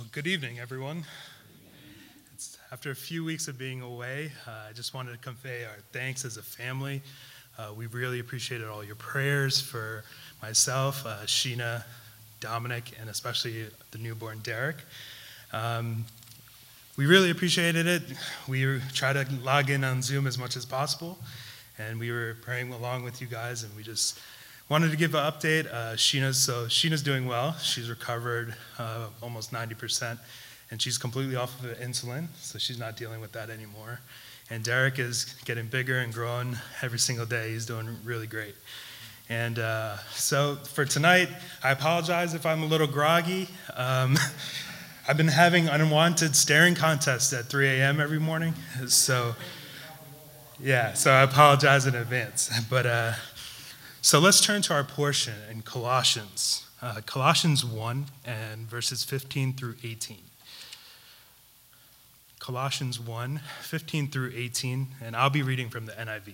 Good evening, everyone. After a few weeks of being away, I just wanted to convey our thanks as a family. We really appreciated all your prayers for myself, Sheena, Dominic, and especially the newborn Derek. We really appreciated it. We try to log in on Zoom as much as possible, and we were praying along with you guys, and we just wanted to give an update. Sheena's doing well. She's recovered almost 90%, and she's completely off of insulin, so she's not dealing with that anymore. And Derek is getting bigger and growing every single day. He's doing really great. And so for tonight, I apologize if I'm a little groggy. I've been having unwanted staring contests at 3 a.m. every morning, so I apologize in advance. But so let's turn to our portion in Colossians. Colossians 1 and verses 15 through 18. Colossians 1, 15 through 18, and I'll be reading from the NIV.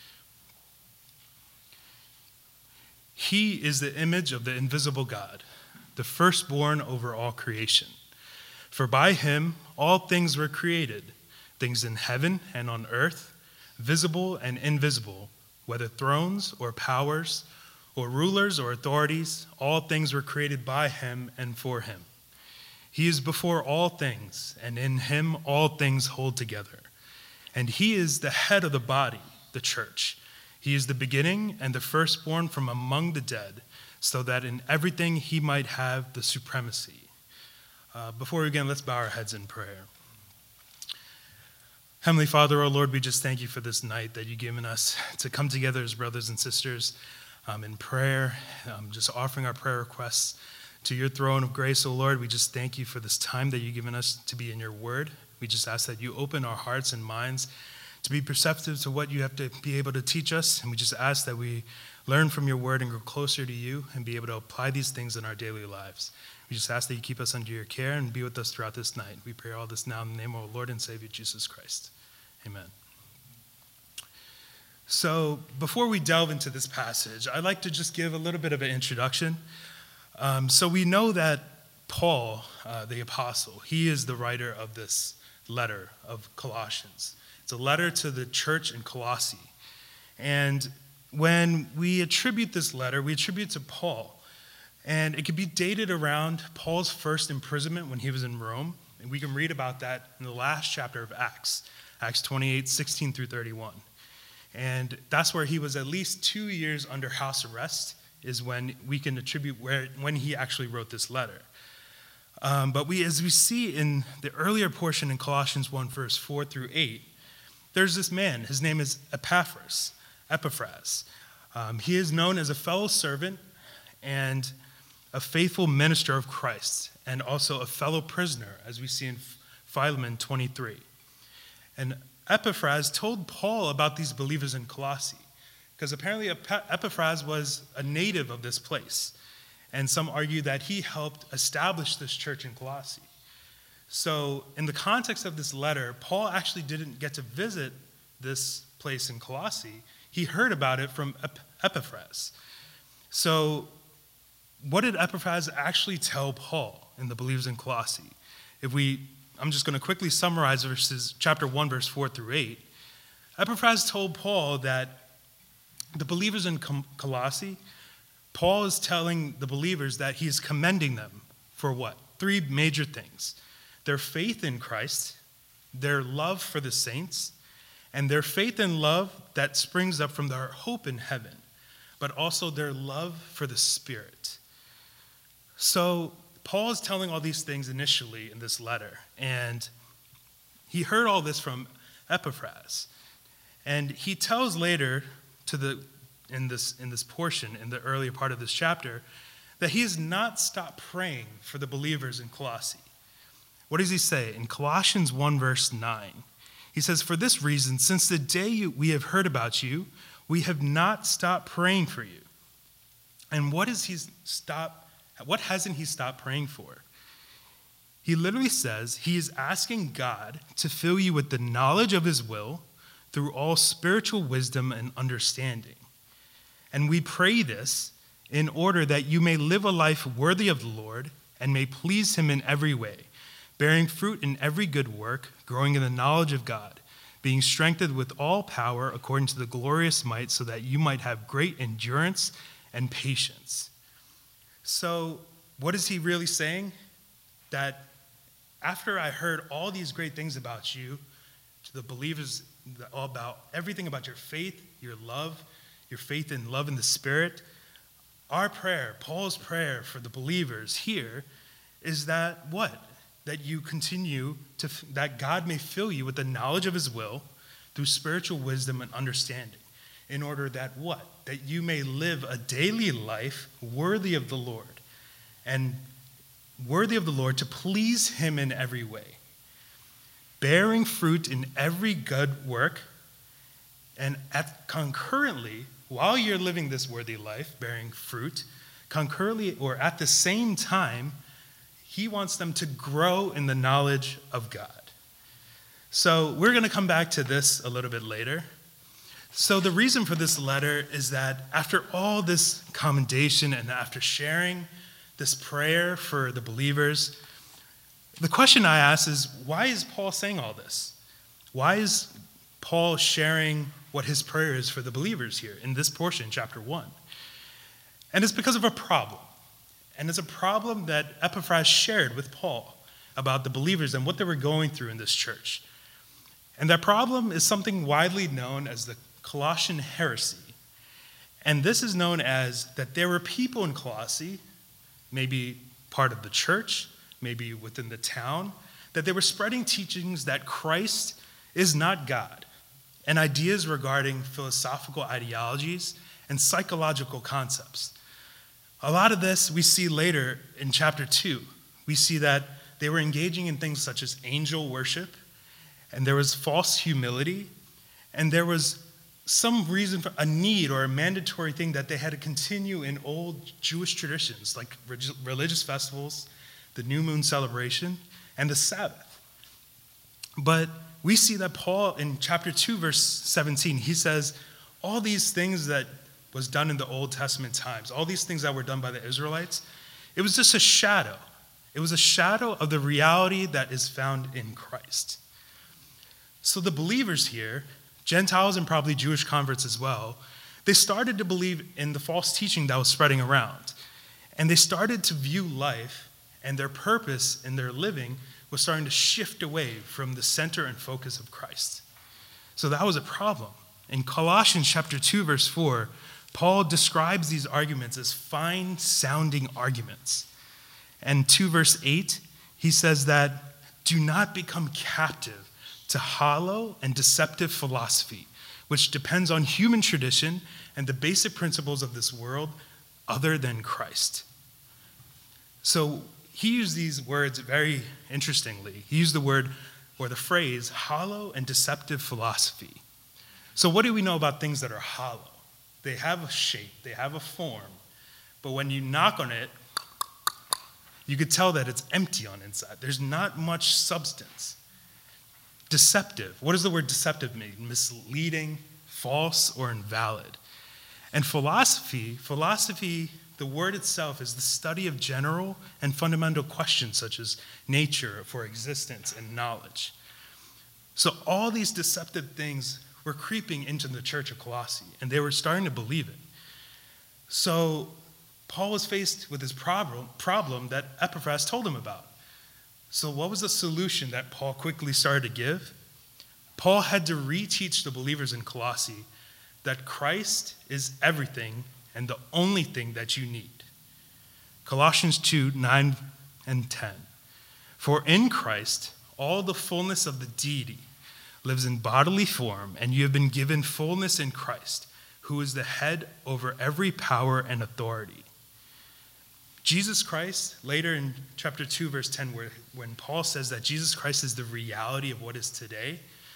He is the image of the invisible God, the firstborn over all creation. For by him all things were created, things in heaven and on earth, visible and invisible, whether thrones or powers or rulers or authorities, all things were created by him and for him. He is before all things, and in him all things hold together. And he is the head of the body, the church. He is the beginning and the firstborn from among the dead, so that in everything he might have the supremacy. Before we begin, let's bow our heads in prayer. Heavenly Father, O Lord, we just thank you for this night that you've given us to come together as brothers and sisters in prayer, just offering our prayer requests to your throne of grace, O Lord. We just thank you for this time that you've given us to be in your word. We just ask that you open our hearts and minds to be perceptive to what you have to be able to teach us. And we just ask that we learn from your word and grow closer to you and be able to apply these things in our daily lives. We just ask that you keep us under your care and be with us throughout this night. We pray all this now in the name of our Lord and Savior, Jesus Christ. Amen. So before we delve into this passage, I'd like to just give a little bit of an introduction. So we know that Paul, the apostle, he is the writer of this letter of Colossians. It's a letter to the church in Colossae. And when we attribute this letter, we attribute it to Paul. And it could be dated around Paul's first imprisonment when he was in Rome. And we can read about that in the last chapter of Acts 28, 16 through 31. And that's where he was at least 2 years under house arrest, is when we can attribute when he actually wrote this letter. But as we see in the earlier portion in Colossians 1, verse 4 through 8, there's this man. His name is Epaphras. He is known as a fellow servant and a faithful minister of Christ, and also a fellow prisoner, as we see in Philemon 23. And Epaphras told Paul about these believers in Colossae, because apparently Epaphras was a native of this place, and some argue that he helped establish this church in Colossae. So in the context of this letter, Paul actually didn't get to visit this place in Colossae. He heard about it from Epaphras. So what did Epaphras actually tell Paul and the believers in Colossae? I'm just going to quickly summarize chapter 1, verse 4 through 8. Epaphras told Paul that the believers in Colossae, Paul is telling the believers that he is commending them for what? 3 major things: their faith in Christ, their love for the saints, and their faith and love that springs up from their hope in heaven, but also their love for the Spirit. So Paul is telling all these things initially in this letter, and he heard all this from Epaphras. And he tells later in this portion, in the earlier part of this chapter, that he has not stopped praying for the believers in Colossae. What does he say? In Colossians 1, verse 9, he says, "For this reason, since the day we have heard about you, we have not stopped praying for you." And what hasn't he stopped praying for? He literally says he is asking God to fill you with the knowledge of his will through all spiritual wisdom and understanding. And we pray this in order that you may live a life worthy of the Lord and may please him in every way, bearing fruit in every good work, growing in the knowledge of God, being strengthened with all power according to the glorious might, so that you might have great endurance and patience. So what is he really saying? That after I heard all these great things about you, to the believers, all about everything about your faith, your love, your faith and love in the Spirit, our prayer, Paul's prayer for the believers here is that what? That you continue that God may fill you with the knowledge of his will through spiritual wisdom and understanding, in order that what? That you may live a daily life worthy of the Lord, and worthy of the Lord to please him in every way, bearing fruit in every good work, and concurrently, while you're living this worthy life, bearing fruit, concurrently or at the same time, he wants them to grow in the knowledge of God. So we're going to come back to this a little bit later. So the reason for this letter is that after all this commendation and after sharing this prayer for the believers, the question I ask is, why is Paul saying all this? Why is Paul sharing what his prayer is for the believers here in this portion, chapter 1? And it's because of a problem. And it's a problem that Epaphras shared with Paul about the believers and what they were going through in this church. And that problem is something widely known as the Colossian heresy. And this is known as that there were people in Colossae, maybe part of the church, maybe within the town, that they were spreading teachings that Christ is not God, and ideas regarding philosophical ideologies and psychological concepts. A lot of this we see later in chapter 2. We see that they were engaging in things such as angel worship, and there was false humility, and there was some reason for a need or a mandatory thing that they had to continue in old Jewish traditions, like religious festivals, the new moon celebration, and the Sabbath. But we see that Paul in chapter 2, verse 17, he says, all these things that was done in the Old Testament times, all these things that were done by the Israelites, it was just a shadow. It was a shadow of the reality that is found in Christ. So the believers here, Gentiles and probably Jewish converts as well, they started to believe in the false teaching that was spreading around. And they started to view life and their purpose in their living was starting to shift away from the center and focus of Christ. So that was a problem. In Colossians chapter 2, verse 4, Paul describes these arguments as fine-sounding arguments. And 2 verse 8, he says that, do not become captive to hollow and deceptive philosophy, which depends on human tradition and the basic principles of this world other than Christ. So he used these words very interestingly. He used the word or the phrase hollow and deceptive philosophy. So what do we know about things that are hollow? They have a shape, they have a form, but when you knock on it, you could tell that it's empty on inside. There's not much substance. Deceptive. What does the word deceptive mean? Misleading, false, or invalid. And philosophy, the word itself is the study of general and fundamental questions such as nature, for existence, and knowledge. So all these deceptive things were creeping into the church of Colossae, and they were starting to believe it. So Paul was faced with this problem that Epaphras told him about. So what was the solution that Paul quickly started to give? Paul had to reteach the believers in Colossae that Christ is everything and the only thing that you need. Colossians 2, 9 and 10. For in Christ, all the fullness of the deity lives in bodily form, and you have been given fullness in Christ, who is the head over every power and authority. Jesus Christ, later in chapter 2, verse 10, when Paul says that Jesus Christ is the reality of what is today,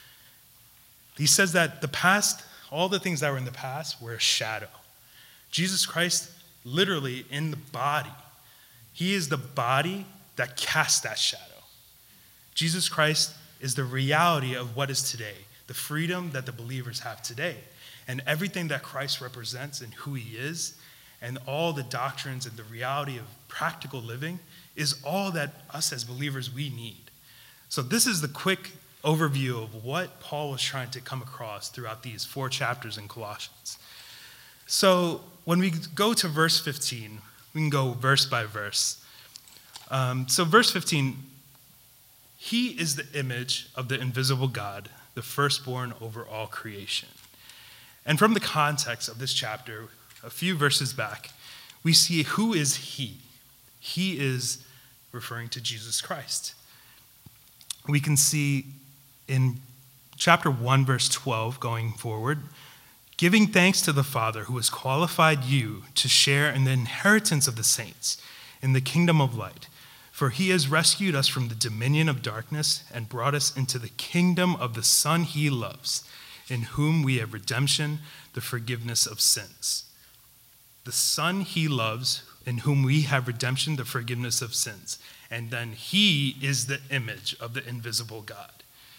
he says that the past, all the things that were in the past were a shadow. Jesus Christ, literally in the body, he is the body that casts that shadow. Jesus Christ is the reality of what is today, the freedom that the believers have today, and everything that Christ represents and who he is, and all the doctrines and the reality of practical living is all that us as believers we need. So this is the quick overview of what Paul was trying to come across throughout these 4 chapters in Colossians. So when we go to verse 15, we can go verse by verse. So verse 15, he is the image of the invisible God, the firstborn over all creation. And from the context of this chapter, a few verses back, we see who is he. He is referring to Jesus Christ. We can see in chapter 1, verse 12, going forward, giving thanks to the Father who has qualified you to share in the inheritance of the saints in the kingdom of light. For he has rescued us from the dominion of darkness and brought us into the kingdom of the Son he loves, in whom we have redemption, the forgiveness of sins. The Son he loves, in whom we have redemption, the forgiveness of sins. And then he is the image of the invisible God.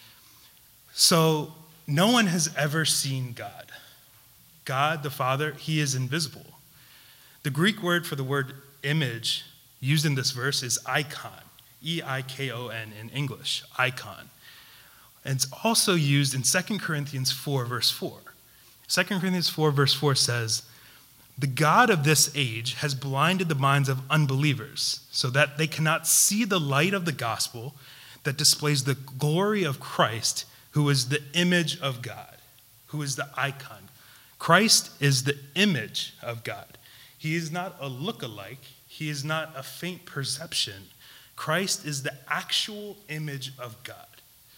So no one has ever seen God. God, the Father, he is invisible. The Greek word for the word image used in this verse is icon, E-I-K-O-N in English, icon. And it's also used in 2 Corinthians 4, verse 4. 2 Corinthians 4, verse 4 says, the God of this age has blinded the minds of unbelievers so that they cannot see the light of the gospel that displays the glory of Christ, who is the image of God, who is the icon. Christ is the image of God. He is not a look-alike. He is not a faint perception. Christ is the actual image of God.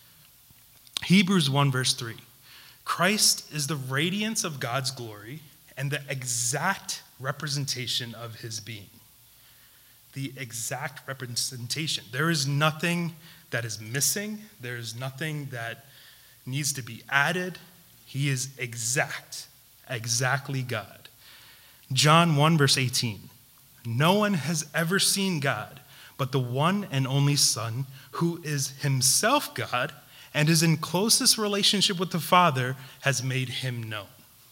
Hebrews 1, verse 3. Christ is the radiance of God's glory and the exact representation of his being. The exact representation. There is nothing that is missing. There is nothing that needs to be added. He is exactly God. John 1, verse 18. No one has ever seen God, but the one and only Son, who is himself God and is in closest relationship with the Father, has made him known.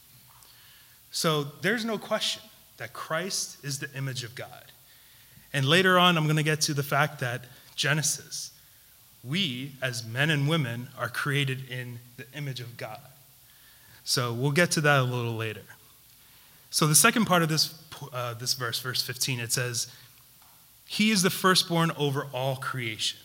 So there's no question that Christ is the image of God. And later on, I'm going to get to the fact that Genesis, we as men and women are created in the image of God. So we'll get to that a little later. So the second part of this verse, verse 15, it says, he is the firstborn over all creation.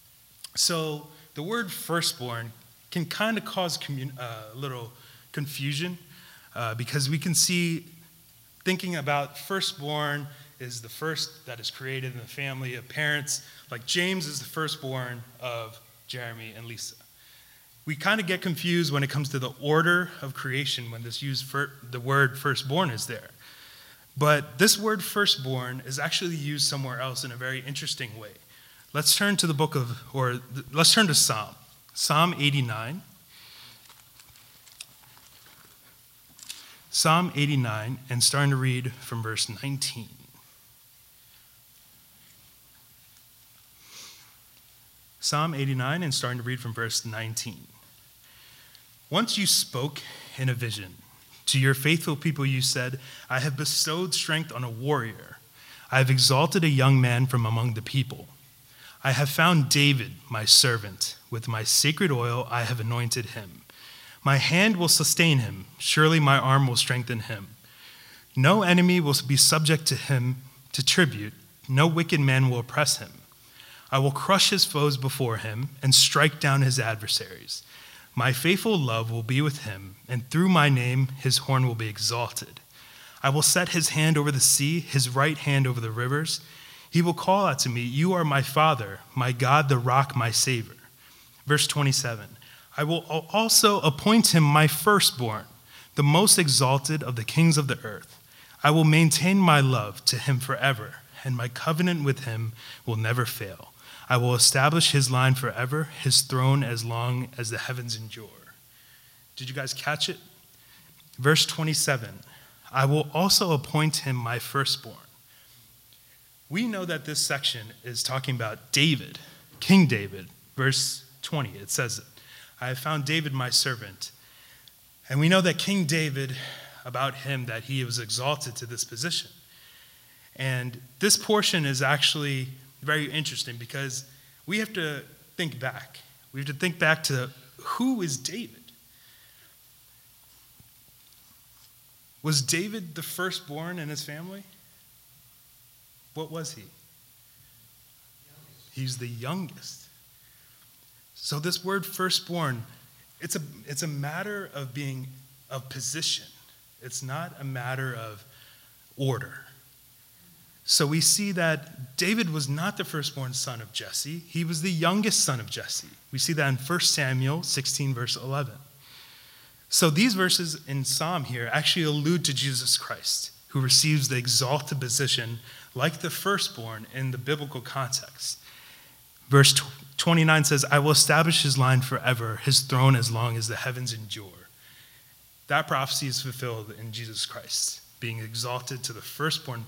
So the word firstborn can kind of cause a little confusion because we can see, thinking about firstborn is the first that is created in the family of parents. Like James is the firstborn of Jeremy and Lisa. We kind of get confused when it comes to the order of creation when the word firstborn is there. But this word firstborn is actually used somewhere else in a very interesting way. Let's turn to let's turn to Psalm 89. Psalm 89, and starting to read from verse 19. Psalm 89, and starting to read from verse 19. Once you spoke in a vision. To your faithful people you said, I have bestowed strength on a warrior. I have exalted a young man from among the people. I have found David, my servant. With my sacred oil I have anointed him. My hand will sustain him. Surely my arm will strengthen him. No enemy will be subject to him to tribute. No wicked man will oppress him. I will crush his foes before him and strike down his adversaries. My faithful love will be with him, and through my name his horn will be exalted. I will set his hand over the sea, his right hand over the rivers. He will call out to me, you are my Father, my God, the rock, my Savior. Verse 27, I will also appoint him my firstborn, the most exalted of the kings of the earth. I will maintain my love to him forever, and my covenant with him will never fail. I will establish his line forever, his throne as long as the heavens endure. Did you guys catch it? Verse 27, I will also appoint him my firstborn. We know that this section is talking about David, King David. Verse 20, it says it. I have found David my servant. And we know that King David, about him, that he was exalted to this position. And this portion is actually very interesting because we have to think back. We have to think back to who is David? Was David the firstborn in his family? What was he? He's the youngest. So this word firstborn, it's a matter of position. It's not a matter of order. So we see that David was not the firstborn son of Jesse. He was the youngest son of Jesse. We see that in 1 Samuel 16, verse 11. So these verses in Psalm here actually allude to Jesus Christ, who receives the exalted position like the firstborn in the biblical context. Verse 29 says, I will establish his line forever, his throne as long as the heavens endure. That prophecy is fulfilled in Jesus Christ, being exalted to the firstborn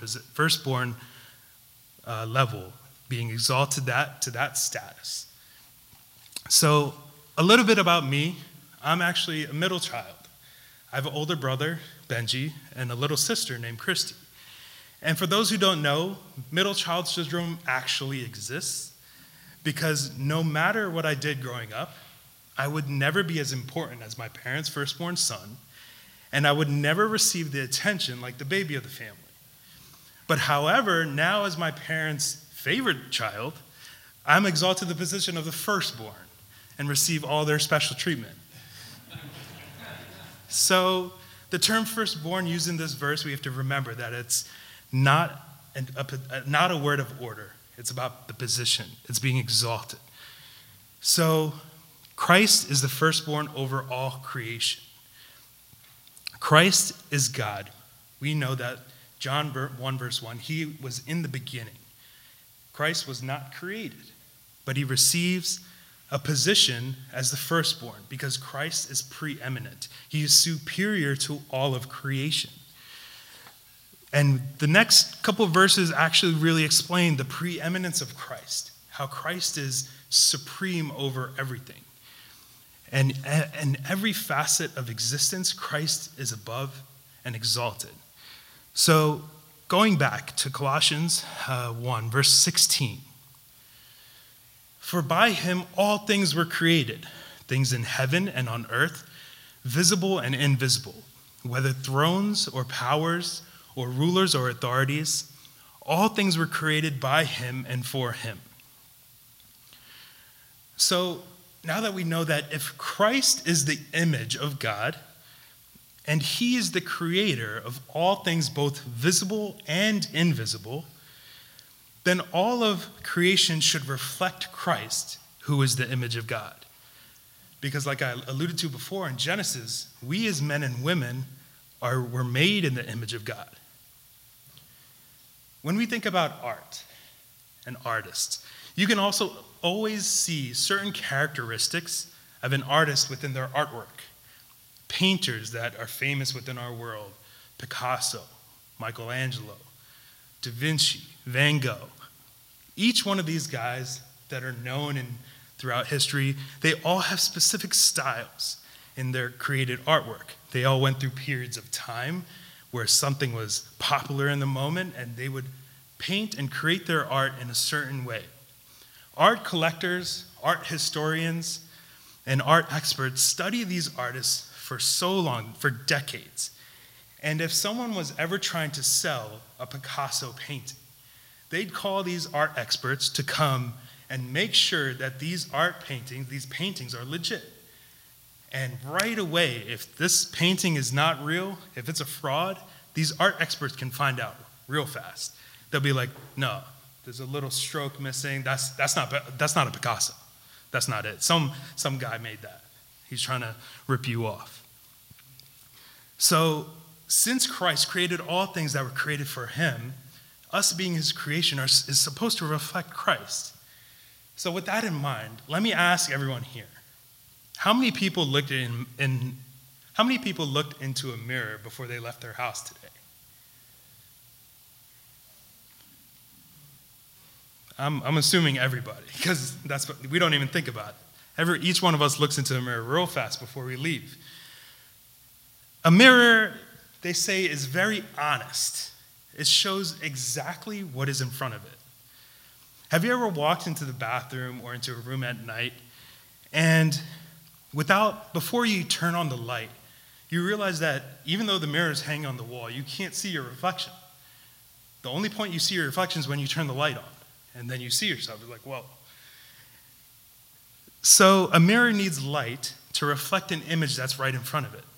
level, being exalted to that status. So a little bit about me. I'm actually a middle child. I have an older brother, Benji, and a little sister named Christy. And for those who don't know, middle child syndrome actually exists because no matter what I did growing up, I would never be as important as my parents' firstborn son, and I would never receive the attention like the baby of the family. But however, now as my parents' favorite child, I'm exalted to the position of the firstborn and receive all their special treatment. So the term firstborn used in this verse, we have to remember that it's not a word of order. It's about the position. It's being exalted. So Christ is the firstborn over all creation. Christ is God. We know that John 1 verse 1, he was in the beginning. Christ was not created, but he receives a position as the firstborn because Christ is preeminent. He is superior to all of creation. And the next couple of verses actually really explain the preeminence of Christ, how Christ is supreme over everything. And in every facet of existence, Christ is above and exalted. So going back to Colossians 1, verse 16. For by him all things were created, things in heaven and on earth, visible and invisible, whether thrones or powers or rulers or authorities, all things were created by him and for him. So now that we know that if Christ is the image of God, and he is the creator of all things both visible and invisible, then all of creation should reflect Christ, who is the image of God. Because like I alluded to before in Genesis, we as men and women were made in the image of God. When we think about art and artists, you can also always see certain characteristics of an artist within their artwork. Painters that are famous within our world, Picasso, Michelangelo, Da Vinci, Van Gogh. Each one of these guys that are known throughout history, they all have specific styles in their created artwork. They all went through periods of time where something was popular in the moment, and they would paint and create their art in a certain way. Art collectors, art historians, and art experts study these artists for so long, for decades. And if someone was ever trying to sell a Picasso painting, they'd call these art experts to come and make sure that these paintings are legit. And right away, if this painting is not real, if it's a fraud, these art experts can find out real fast. They'll be like, no, there's a little stroke missing. That's not a Picasso. That's not it. Some guy made that. He's trying to rip you off. So, since Christ created all things that were created for him, us being his creation is supposed to reflect Christ. So with that in mind, let me ask everyone here, how many people looked into a mirror before they left their house today? I'm assuming everybody, because we don't even think about it. Each one of us looks into a mirror real fast before we leave. A mirror, they say, is very honest. It shows exactly what is in front of it. Have you ever walked into the bathroom or into a room at night and before you turn on the light, you realize that even though the mirror is hanging on the wall, you can't see your reflection. The only point you see your reflection is when you turn the light on, and then you see yourself. You're like, whoa. So a mirror needs light to reflect an image that's right in front of it.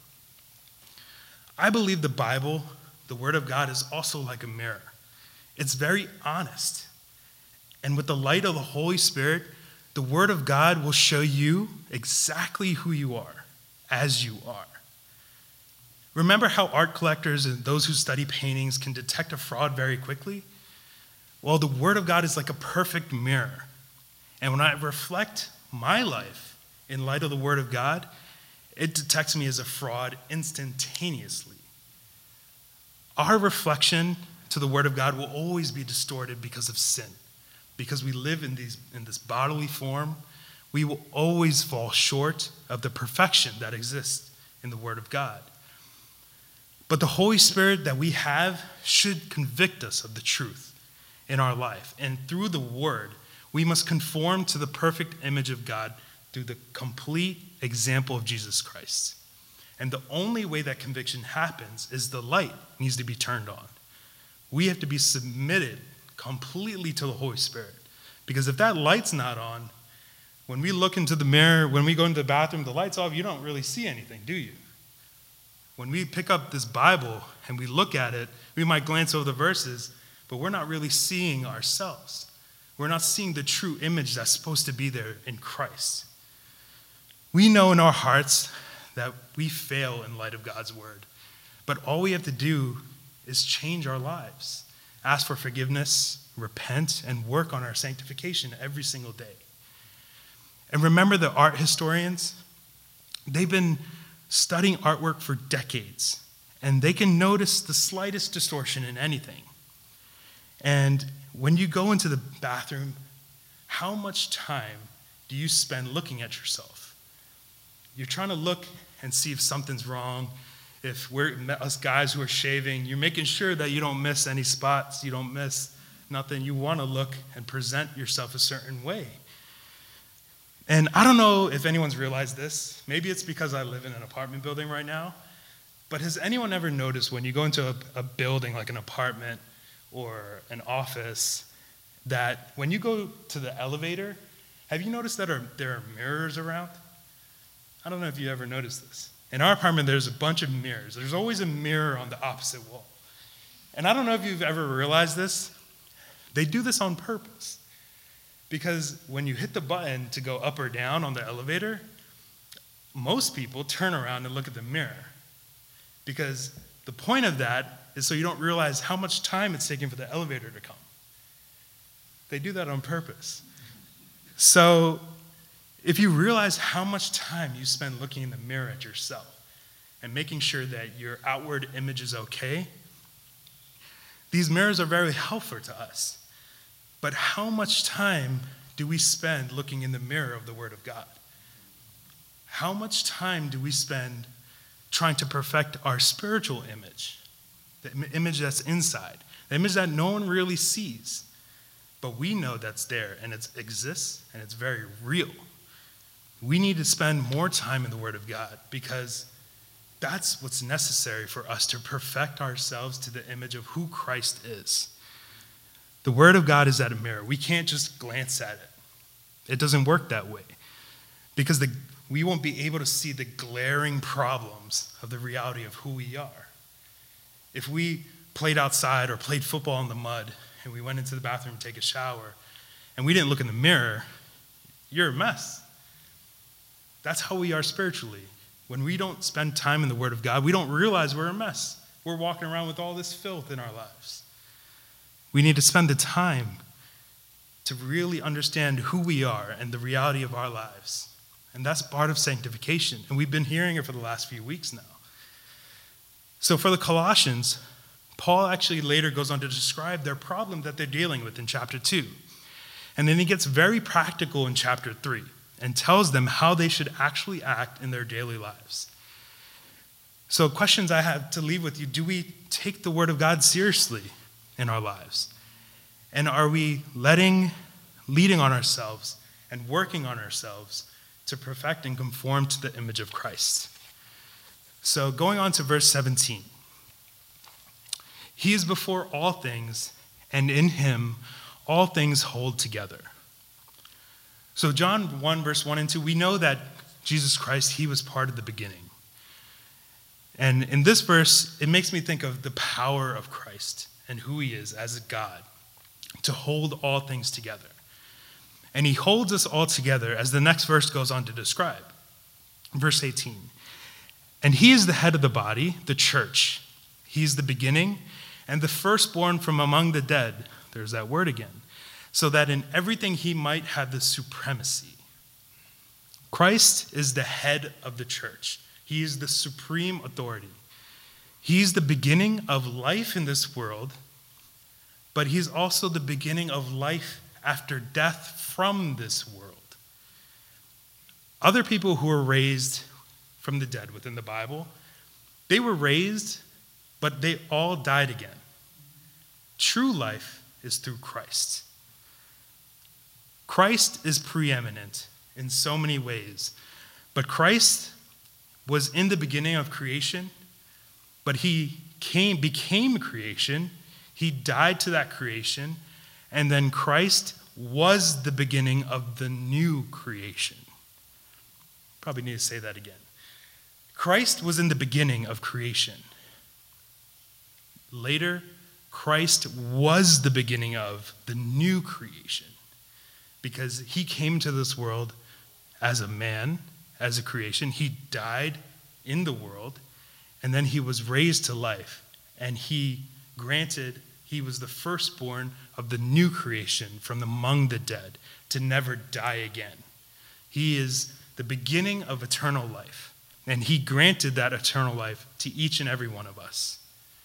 I believe the Bible, the Word of God, is also like a mirror. It's very honest. And with the light of the Holy Spirit, the Word of God will show you exactly who you are, as you are. Remember how art collectors and those who study paintings can detect a fraud very quickly? Well, the Word of God is like a perfect mirror. And when I reflect my life in light of the Word of God, it detects me as a fraud instantaneously. Our reflection to the Word of God will always be distorted because of sin. Because we live in this bodily form, we will always fall short of the perfection that exists in the Word of God. But the Holy Spirit that we have should convict us of the truth in our life. And through the Word, we must conform to the perfect image of God through the complete example of Jesus Christ. And the only way that conviction happens is the light needs to be turned on. We have to be submitted completely to the Holy Spirit. Because if that light's not on, when we look into the mirror, when we go into the bathroom, the light's off, you don't really see anything, do you? When we pick up this Bible and we look at it, we might glance over the verses, but we're not really seeing ourselves. We're not seeing the true image that's supposed to be there in Christ. We know in our hearts that we fail in light of God's word, but all we have to do is change our lives, ask for forgiveness, repent, and work on our sanctification every single day. And remember the art historians? They've been studying artwork for decades, and they can notice the slightest distortion in anything. And when you go into the bathroom, how much time do you spend looking at yourself? You're trying to look and see if something's wrong. If we're us guys who are shaving, you're making sure that you don't miss any spots, you don't miss nothing. You want to look and present yourself a certain way. And I don't know if anyone's realized this. Maybe it's because I live in an apartment building right now. But has anyone ever noticed when you go into a building like an apartment or an office that when you go to the elevator, have you noticed that there are mirrors around? I don't know if you ever noticed this. In our apartment, there's a bunch of mirrors. There's always a mirror on the opposite wall. And I don't know if you've ever realized this. They do this on purpose. Because when you hit the button to go up or down on the elevator, most people turn around and look at the mirror. Because the point of that is so you don't realize how much time it's taking for the elevator to come. They do that on purpose. So if you realize how much time you spend looking in the mirror at yourself and making sure that your outward image is okay, these mirrors are very helpful to us. But how much time do we spend looking in the mirror of the Word of God? How much time do we spend trying to perfect our spiritual image, the image that's inside, the image that no one really sees, but we know that's there and it exists and it's very real? We need to spend more time in the Word of God because that's what's necessary for us to perfect ourselves to the image of who Christ is. The Word of God is at a mirror. We can't just glance at it. It doesn't work that way because we won't be able to see the glaring problems of the reality of who we are. If we played outside or played football in the mud and we went into the bathroom to take a shower and we didn't look in the mirror, you're a mess. That's how we are spiritually. When we don't spend time in the Word of God, we don't realize we're a mess. We're walking around with all this filth in our lives. We need to spend the time to really understand who we are and the reality of our lives. And that's part of sanctification. And we've been hearing it for the last few weeks now. So for the Colossians, Paul actually later goes on to describe their problem that they're dealing with in chapter 2. And then he gets very practical in chapter 3 and tells them how they should actually act in their daily lives. So questions I have to leave with you: do we take the Word of God seriously in our lives? And are we letting leading on ourselves and working on ourselves to perfect and conform to the image of Christ. So going on to verse 17. He is before all things, and in him all things hold together. So John 1, verse 1 and 2, we know that Jesus Christ, he was part of the beginning. And in this verse, it makes me think of the power of Christ and who he is as a God to hold all things together. And he holds us all together as the next verse goes on to describe. Verse 18. And he is the head of the body, the church. He is the beginning and the firstborn from among the dead. There's that word again. So that in everything he might have the supremacy. Christ is the head of the church. He is the supreme authority. He's the beginning of life in this world, but he's also the beginning of life after death from this world. Other people who were raised from the dead within the Bible, they were raised, but they all died again. True life is through Christ. Christ is preeminent in so many ways, but Christ was in the beginning of creation, but he became creation. He died to that creation, and then Christ was the beginning of the new creation. Probably need to say that again. Christ was in the beginning of creation. Later, Christ was the beginning of the new creation because he came to this world as a man, as a creation. He died in the world, and then he was raised to life, and he was the firstborn of the new creation from among the dead to never die again. He is the beginning of eternal life, and he granted that eternal life to each and every one of us.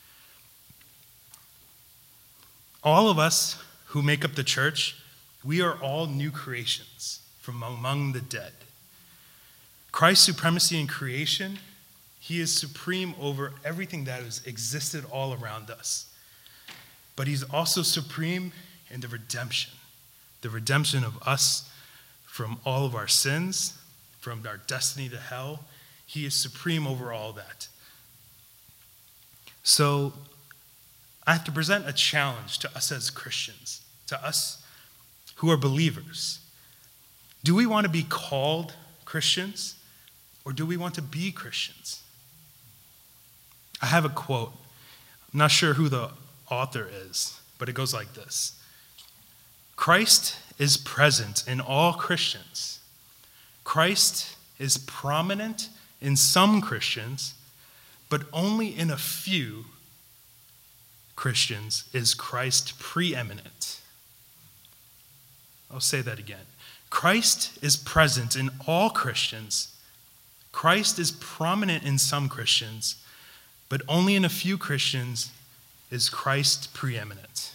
All of us who make up the church, we are all new creations from among the dead. Christ's supremacy in creation, he is supreme over everything that has existed all around us. But he's also supreme in the redemption of us from all of our sins, from our destiny to hell. He is supreme over all that. So I have to present a challenge to us as Christians, to us who are believers. Do we want to be called Christians, or do we want to be Christians? I have a quote. I'm not sure who the author is, but it goes like this. Christ is present in all Christians. Christ is prominent in some Christians, but only in a few Christians is Christ preeminent. I'll say that again. Christ is present in all Christians. Christ is prominent in some Christians, but only in a few Christians is Christ preeminent.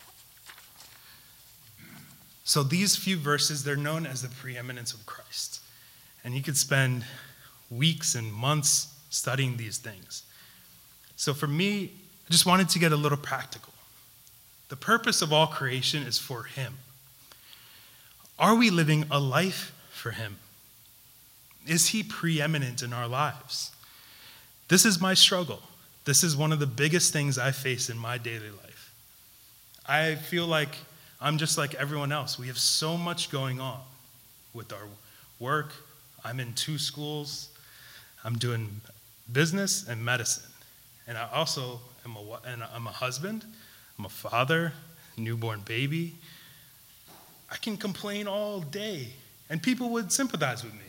So these few verses, they're known as the preeminence of Christ. And you could spend weeks and months studying these things. So for me, I just wanted to get a little practical. The purpose of all creation is for him. Are we living a life for him? Is he preeminent in our lives? This is my struggle. This is one of the biggest things I face in my daily life. I feel like I'm just like everyone else. We have so much going on with our work. I'm in 2 schools. I'm doing business and medicine. And I also I'm a husband. I'm a father, newborn baby. I can complain all day, and people would sympathize with me.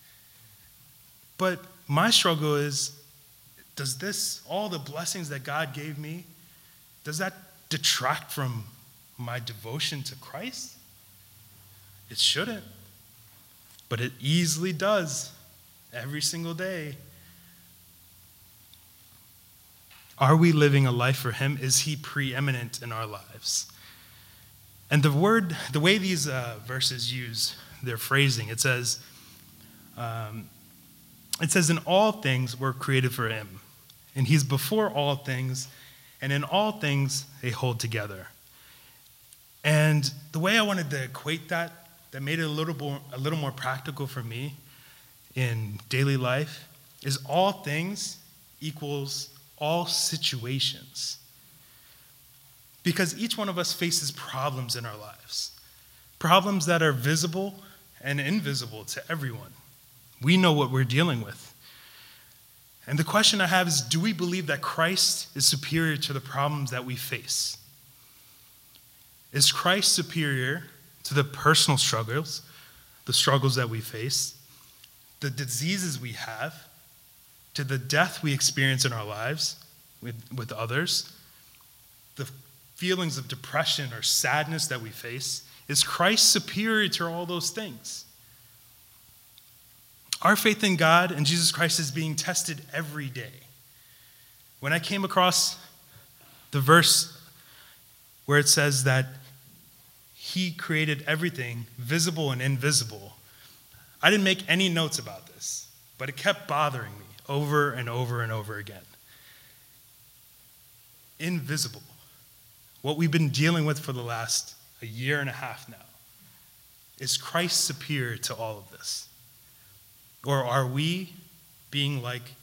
But my struggle is, does this, all the blessings that God gave me, does that detract from my devotion to Christ? It shouldn't, but it easily does every single day. Are we living a life for him? Is he preeminent in our lives? And the way these verses use their phrasing, it says, in all things we're created for him, and he's before all things, and in all things they hold together. And the way I wanted to equate that made it a little more practical for me in daily life, is all things equals all situations. Because each one of us faces problems in our lives, problems that are visible and invisible to everyone. We know what we're dealing with. And the question I have is, do we believe that Christ is superior to the problems that we face? Is Christ superior to the personal struggles, the struggles that we face, the diseases we have, to the death we experience in our lives with others, the feelings of depression or sadness that we face? Is Christ superior to all those things? Our faith in God and Jesus Christ is being tested every day. When I came across the verse where it says that he created everything, visible and invisible, I didn't make any notes about this, but it kept bothering me over and over and over again. Invisible. What we've been dealing with for the last a year and a half now. Is Christ superior to all of this? Or are we dealing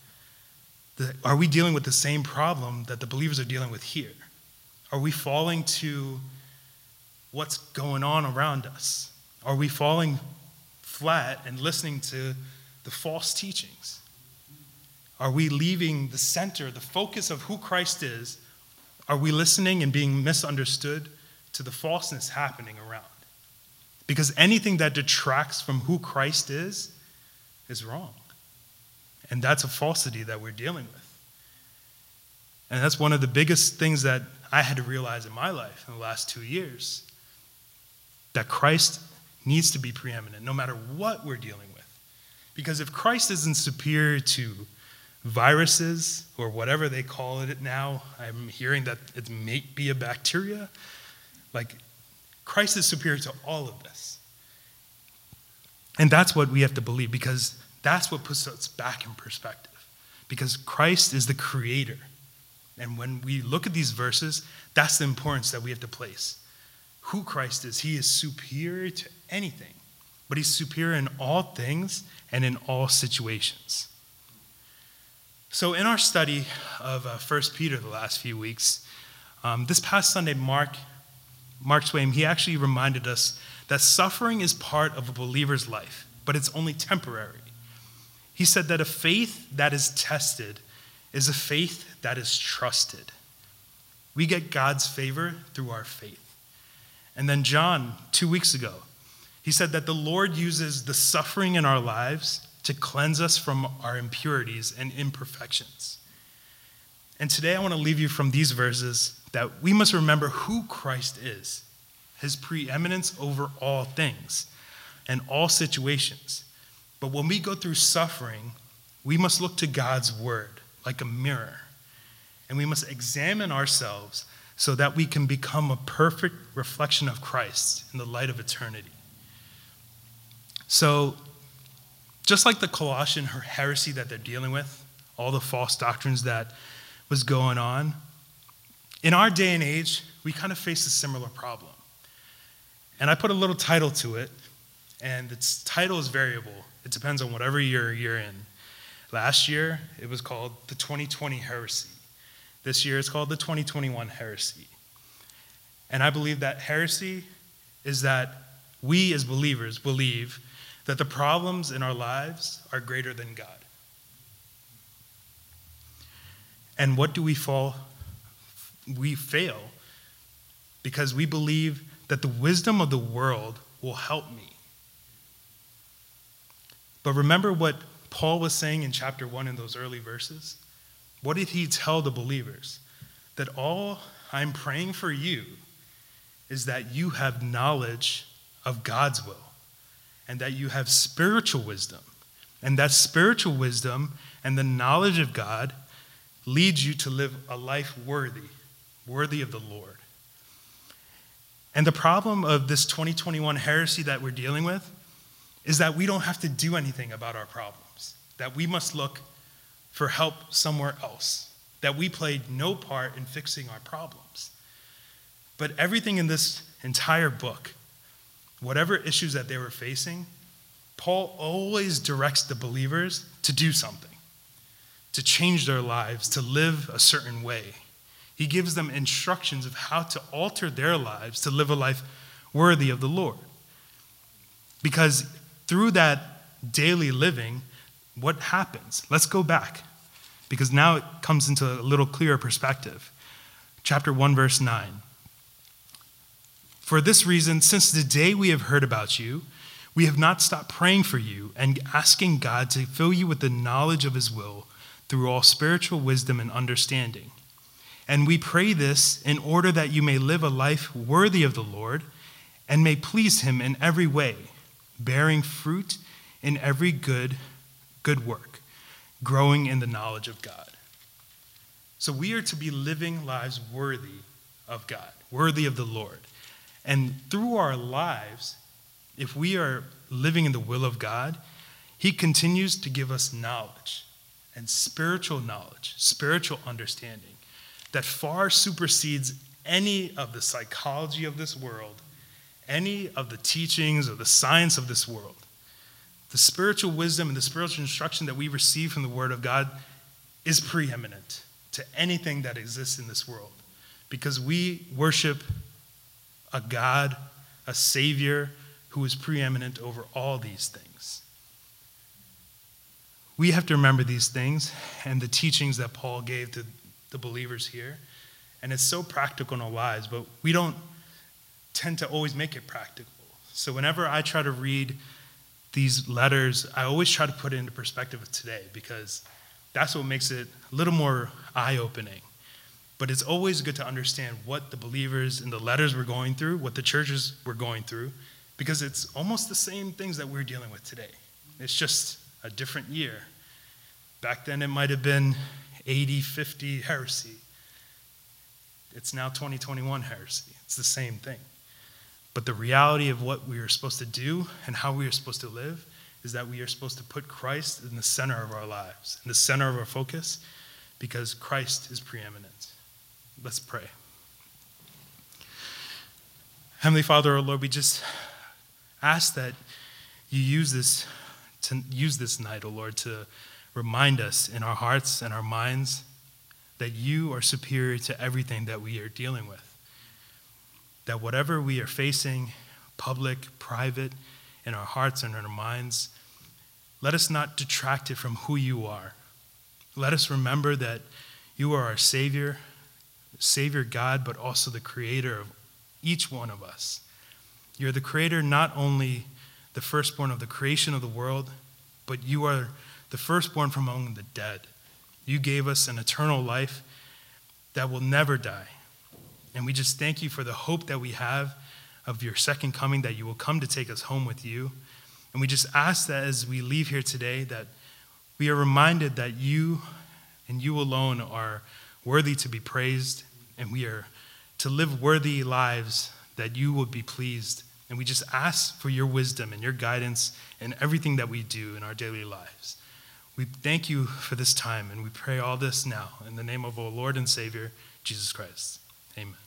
with the same problem that the believers are dealing with here? Are we falling to what's going on around us? Are we falling flat and listening to the false teachings? Are we leaving the center, the focus of who Christ is? Are we listening and being misunderstood to the falseness happening around? Because anything that detracts from who Christ is wrong. And that's a falsity that we're dealing with. And that's one of the biggest things that I had to realize in my life in the last 2 years. That Christ needs to be preeminent no matter what we're dealing with. Because if Christ isn't superior to viruses or whatever they call it now, I'm hearing that it may be a bacteria, like Christ is superior to all of this. And that's what we have to believe, because that's what puts us back in perspective. Because Christ is the creator. And when we look at these verses, that's the importance that we have to place. Who Christ is, he is superior to anything, but he's superior in all things and in all situations. So in our study of 1 Peter the last few weeks, this past Sunday, Mark Twain, he actually reminded us that suffering is part of a believer's life, but it's only temporary. He said that a faith that is tested is a faith that is trusted. We get God's favor through our faith. And then John, 2 weeks ago, he said that the Lord uses the suffering in our lives to cleanse us from our impurities and imperfections. And today I want to leave you from these verses that we must remember who Christ is, his preeminence over all things and all situations. But when we go through suffering, we must look to God's word like a mirror, and we must examine ourselves so that we can become a perfect reflection of Christ in the light of eternity. So, just like the Colossian heresy that they're dealing with, all the false doctrines that was going on, in our day and age, we kind of face a similar problem. And I put a little title to it, and its title is variable. It depends on whatever year you're in. Last year, it was called the 2020 heresy. This year, it's called the 2021 heresy. And I believe that heresy is that we as believers believe that the problems in our lives are greater than God. And what do we fall? We fail because we believe that the wisdom of the world will help me. But remember what Paul was saying in chapter 1 in those early verses? What did he tell the believers? That all I'm praying for you is that you have knowledge of God's will and that you have spiritual wisdom. And that spiritual wisdom and the knowledge of God leads you to live a life worthy of the Lord. And the problem of this 2021 heresy that we're dealing with is that we don't have to do anything about our problems, that we must look for help somewhere else, that we played no part in fixing our problems. But everything in this entire book, whatever issues that they were facing, Paul always directs the believers to do something, to change their lives, to live a certain way. He gives them instructions of how to alter their lives to live a life worthy of the Lord. Because through that daily living, what happens? Let's go back, because now it comes into a little clearer perspective. Chapter 1, verse 9. For this reason, since the day we have heard about you, we have not stopped praying for you and asking God to fill you with the knowledge of his will through all spiritual wisdom and understanding. And we pray this in order that you may live a life worthy of the Lord and may please him in every way, bearing fruit in every good work, growing in the knowledge of God. So we are to be living lives worthy of God, worthy of the Lord. And through our lives, if we are living in the will of God, he continues to give us knowledge, spiritual understanding that far supersedes any of the psychology of this world, any of the teachings or the science of this world. The spiritual wisdom and the spiritual instruction that we receive from the Word of God is preeminent to anything that exists in this world, because we worship a God, a Savior who is preeminent over all these things. We have to remember these things and the teachings that Paul gave to the believers here. And it's so practical in our lives, but we don't tend to always make it practical. So whenever I try to read these letters, I always try to put it into perspective of today, because that's what makes it a little more eye-opening. But it's always good to understand what the believers in the letters were going through, what the churches were going through, because it's almost the same things that we're dealing with today. It's just a different year. Back then it might have been 80-50 heresy. It's now 2021 heresy. It's the same thing. But the reality of what we are supposed to do and how we are supposed to live is that we are supposed to put Christ in the center of our lives, in the center of our focus, because Christ is preeminent. Let's pray. Heavenly Father, our Lord, we just ask that you use this night, O Lord, to remind us in our hearts and our minds that you are superior to everything that we are dealing with. That whatever we are facing, public, private, in our hearts and in our minds, let us not detract it from who you are. Let us remember that you are our Savior God, but also the creator of each one of us. You're the creator, not only the firstborn of the creation of the world, but you are the firstborn from among the dead. You gave us an eternal life that will never die. And we just thank you for the hope that we have of your second coming, that you will come to take us home with you. And we just ask that as we leave here today, that we are reminded that you and you alone are worthy to be praised, and we are to live worthy lives that you would be pleased. And we just ask for your wisdom and your guidance in everything that we do in our daily lives. We thank you for this time, and we pray all this now in the name of our Lord and Savior, Jesus Christ. Amen.